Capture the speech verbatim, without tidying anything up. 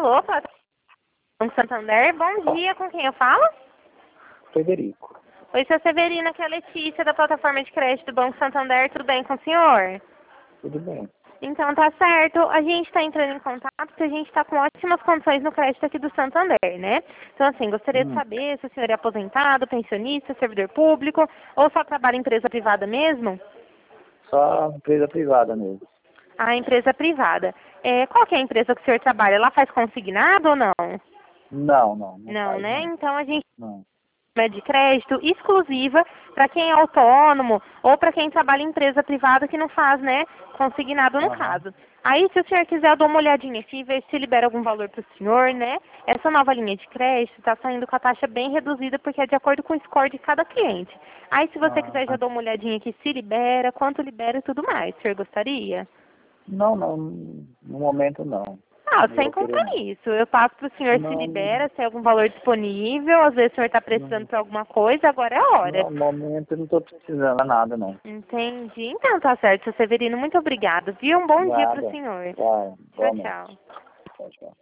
Alô, Banco Santander, bom dia, com quem eu falo? Frederico. Oi, seu Severino, aqui é a Letícia da plataforma de crédito do Banco Santander, tudo bem com o senhor? Tudo bem. Então tá certo, a gente está entrando em contato porque a gente está com ótimas condições no crédito aqui do Santander, né? Então assim, gostaria Hum. de saber se o senhor é aposentado, pensionista, servidor público ou só trabalha em empresa privada mesmo? Só empresa privada mesmo. A empresa privada. É, qual que é a empresa que o senhor trabalha? Ela faz consignado ou não? Não, não. Não, Não, faz, né? não. Então a gente Não. é de crédito exclusiva para quem é autônomo ou para quem trabalha em empresa privada que não faz, né, consignado no Aham. caso. Aí, se o senhor quiser, eu dou uma olhadinha aqui, ver se libera algum valor para o senhor, né? Essa nova linha de crédito está saindo com a taxa bem reduzida porque é de acordo com o score de cada cliente. Aí, se você quiser, já Ah, dou uma olhadinha aqui se libera, quanto libera e tudo mais. O senhor gostaria? não, não. No momento, não. Ah, Não sem vou querer, contar não. isso. Eu passo para o senhor se Não, libera, se tem algum valor disponível. Às vezes o senhor está precisando não. para alguma coisa, agora é a hora. No momento, eu não estou precisando de nada, não. Entendi. Então tá certo, seu Severino. Muito obrigada, viu? Um bom dia para o Nada. senhor. Tá, Tchau, igualmente. tchau. Tchau, tchau.